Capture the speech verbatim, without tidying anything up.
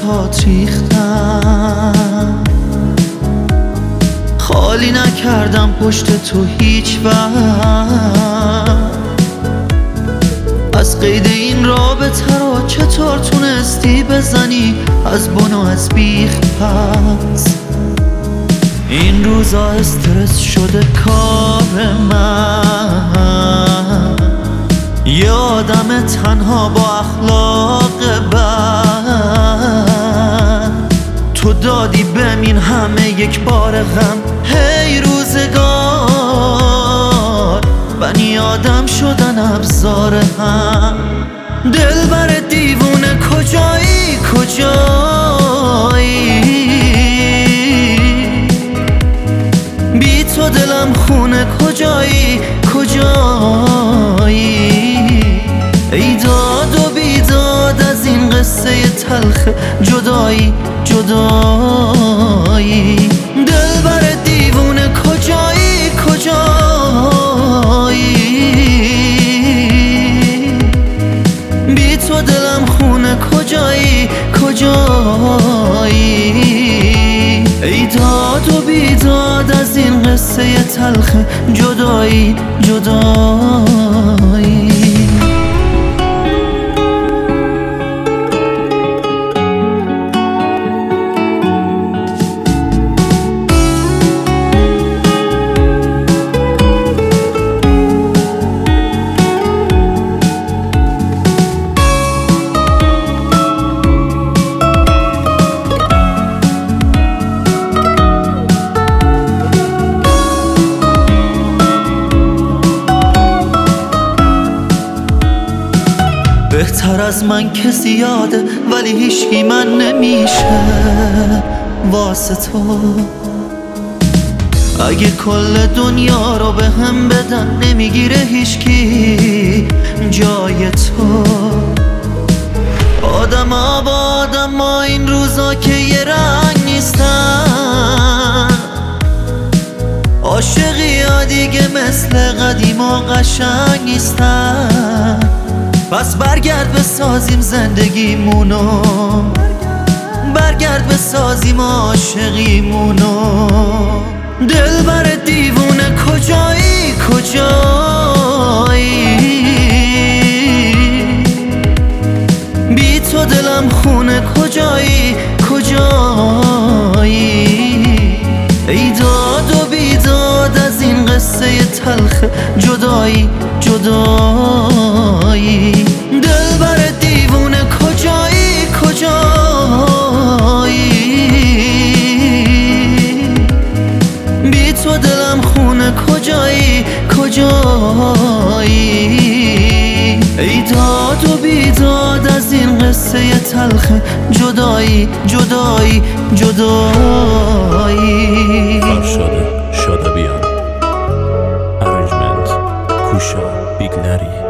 باهات ریختم، خالی نکردم پشت تو هیچ وقت. از قید این رابطه رو چطور تونستی بزنی از بن و از بیخ پس؟ این روزا استرس شده کار من، یه آدم تنها با اخلاق بد. تو دادی بمین همه یک بار غم، هی روزگار بنی آدم شدن ابزار هم. دلبر دیوونه کجایی کجایی؟ بی تو دلم خونه کجایی کجایی؟ ای داد و بیداد از این قصه تلخ جدایی جدایی. دلبر دیوونه کجایی کجایی؟ بی تو دلم خونه کجایی کجایی؟ ای داد و بیداد از این قصه تلخ جدایی جدایی. بهتر از من کسی یاده ولی هیچکی من نمیشه واسه تو. اگه کل دنیا رو به هم بدن نمیگیره هیچکی جای تو. آدم ها با آدم ما این روزا که یه رنگ نیستن، عاشقی ها دیگه مثل قدیم و قشنگ نیستن. پس برگرد بسازیم زندگیمونو، برگرد بسازیم عاشقیمونو. دلبر دیوونه کجایی کجایی؟ بی تو دلم خونه کجایی کجایی؟ ای داد و بیداد از این قصه تلخ جدایی جدایی. دلبر دیوونه کجایی کجایی؟ بی تو دلم خونه کجایی کجایی؟ ای داد و بیداد از این قصه تلخ جدایی جدایی جدایی. فرشاد شادابیان، ارنجمنت کوشا بیگلری.